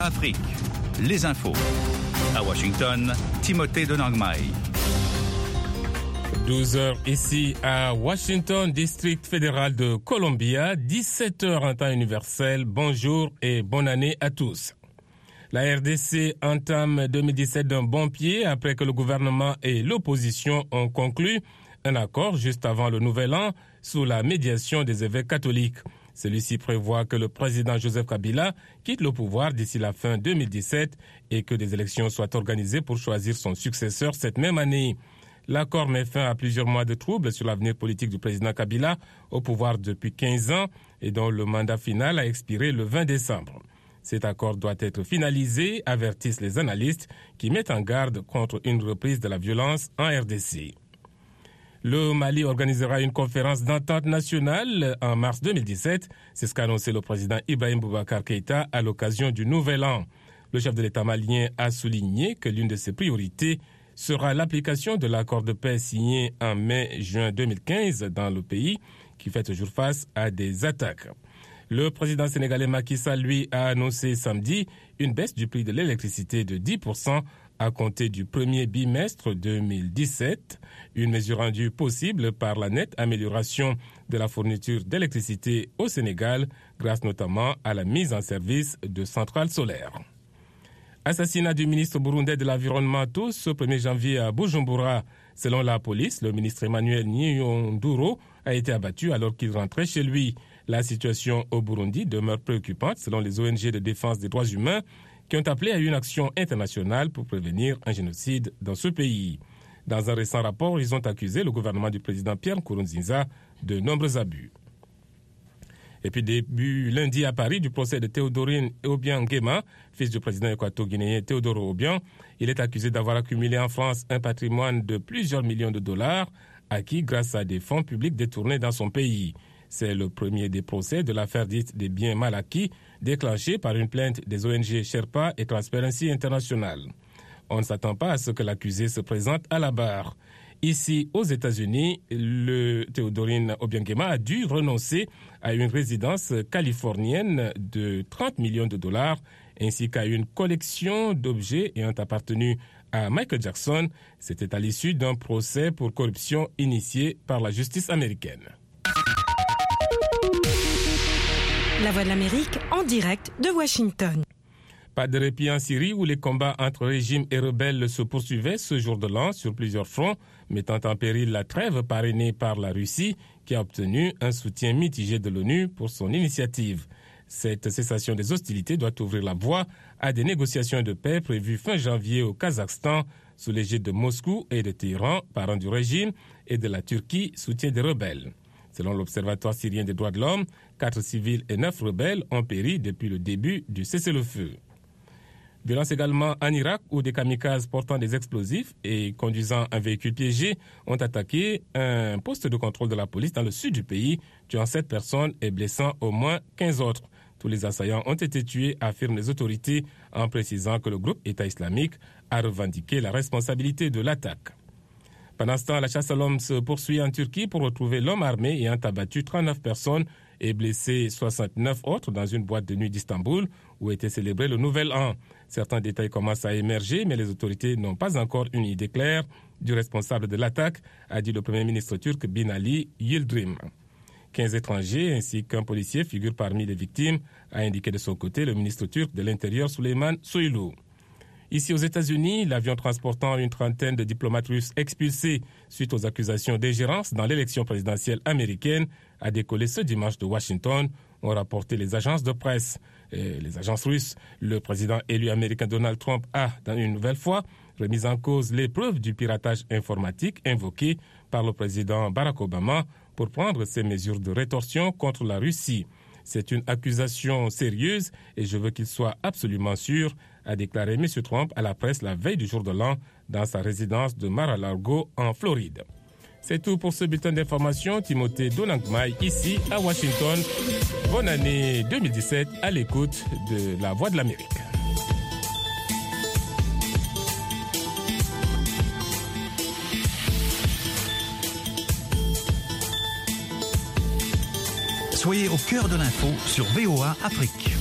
Afrique, les infos. À Washington, Timothée Donangmai. 12h ici à Washington, district fédéral de Columbia, 17h en temps universel. Bonjour et bonne année à tous. La RDC entame 2017 d'un bon pied après que le gouvernement et l'opposition ont conclu un accord juste avant le nouvel an sous la médiation des évêques catholiques. Celui-ci prévoit que le président Joseph Kabila quitte le pouvoir d'ici la fin 2017 et que des élections soient organisées pour choisir son successeur cette même année. L'accord met fin à plusieurs mois de troubles sur l'avenir politique du président Kabila, au pouvoir depuis 15 ans et dont le mandat final a expiré le 20 décembre. Cet accord doit être finalisé, avertissent les analystes qui mettent en garde contre une reprise de la violence en RDC. Le Mali organisera une conférence d'entente nationale en mars 2017. C'est ce qu'a annoncé le président Ibrahim Boubacar Keïta à l'occasion du Nouvel An. Le chef de l'État malien a souligné que l'une de ses priorités sera l'application de l'accord de paix signé en mai-juin 2015 dans le pays, qui fait toujours face à des attaques. Le président sénégalais Macky Sall, lui, a annoncé samedi une baisse du prix de l'électricité de 10% à compter du premier bimestre 2017, une mesure rendue possible par la nette amélioration de la fourniture d'électricité au Sénégal, grâce notamment à la mise en service de centrales solaires. Assassinat du ministre burundais de l'Environnement ce 1er janvier à Bujumbura. Selon la police, le ministre Emmanuel Niyonduro a été abattu alors qu'il rentrait chez lui. La situation au Burundi demeure préoccupante selon les ONG de défense des droits humains qui ont appelé à une action internationale pour prévenir un génocide dans ce pays. Dans un récent rapport, ils ont accusé le gouvernement du président Pierre Nkurunziza de nombreux abus. Et puis début lundi à Paris du procès de Théodorine Obiang Nguema, fils du président équato-guinéen Teodoro Obiang. Il est accusé d'avoir accumulé en France un patrimoine de plusieurs millions de dollars acquis grâce à des fonds publics détournés dans son pays. C'est le premier des procès de l'affaire dite des biens mal acquis, déclenchée par une plainte des ONG Sherpa et Transparency International. On ne s'attend pas à ce que l'accusé se présente à la barre. Ici, aux États-Unis, le Théodorine Obiang Nguema a dû renoncer à une résidence californienne de 30 millions de dollars ainsi qu'à une collection d'objets ayant appartenu à Michael Jackson. C'était à l'issue d'un procès pour corruption initié par la justice américaine. La Voix de l'Amérique en direct de Washington. Pas de répit en Syrie où les combats entre régime et rebelles se poursuivaient ce jour de l'an sur plusieurs fronts, mettant en péril la trêve parrainée par la Russie qui a obtenu un soutien mitigé de l'ONU pour son initiative. Cette cessation des hostilités doit ouvrir la voie à des négociations de paix prévues fin janvier au Kazakhstan sous l'égide de Moscou et de Téhéran, parents du régime, et de la Turquie, soutien des rebelles. Selon l'Observatoire syrien des droits de l'homme, 4 civils et 9 rebelles ont péri depuis le début du cessez-le-feu. Violence également en Irak où des kamikazes portant des explosifs et conduisant un véhicule piégé ont attaqué un poste de contrôle de la police dans le sud du pays, tuant 7 personnes et blessant au moins 15 autres. Tous les assaillants ont été tués, affirment les autorités, en précisant que le groupe État islamique a revendiqué la responsabilité de l'attaque. Pendant ce temps, la chasse à l'homme se poursuit en Turquie pour retrouver l'homme armé ayant abattu 39 personnes et blessé 69 autres dans une boîte de nuit d'Istanbul où était célébré le Nouvel An. Certains détails commencent à émerger, mais les autorités n'ont pas encore une idée claire du responsable de l'attaque, a dit le Premier ministre turc Binali Yildirim. 15 étrangers ainsi qu'un policier figurent parmi les victimes, a indiqué de son côté le ministre turc de l'Intérieur Süleyman Soylu. Ici aux États-Unis, l'avion transportant une trentaine de diplomates russes expulsés suite aux accusations d'ingérence dans l'élection présidentielle américaine a décollé ce dimanche de Washington, ont rapporté les agences de presse. Les agences russes, le président élu américain Donald Trump a, dans une nouvelle fois, remis en cause les preuves du piratage informatique invoqué par le président Barack Obama pour prendre ses mesures de rétorsion contre la Russie. C'est une accusation sérieuse et je veux qu'il soit absolument sûr, a déclaré M. Trump à la presse la veille du jour de l'an dans sa résidence de Mar-a-Lago en Floride. C'est tout pour ce bulletin d'information. Timothée Donangmai ici à Washington. Bonne année 2017 à l'écoute de La Voix de l'Amérique. Soyez au cœur de l'info sur VOA Afrique.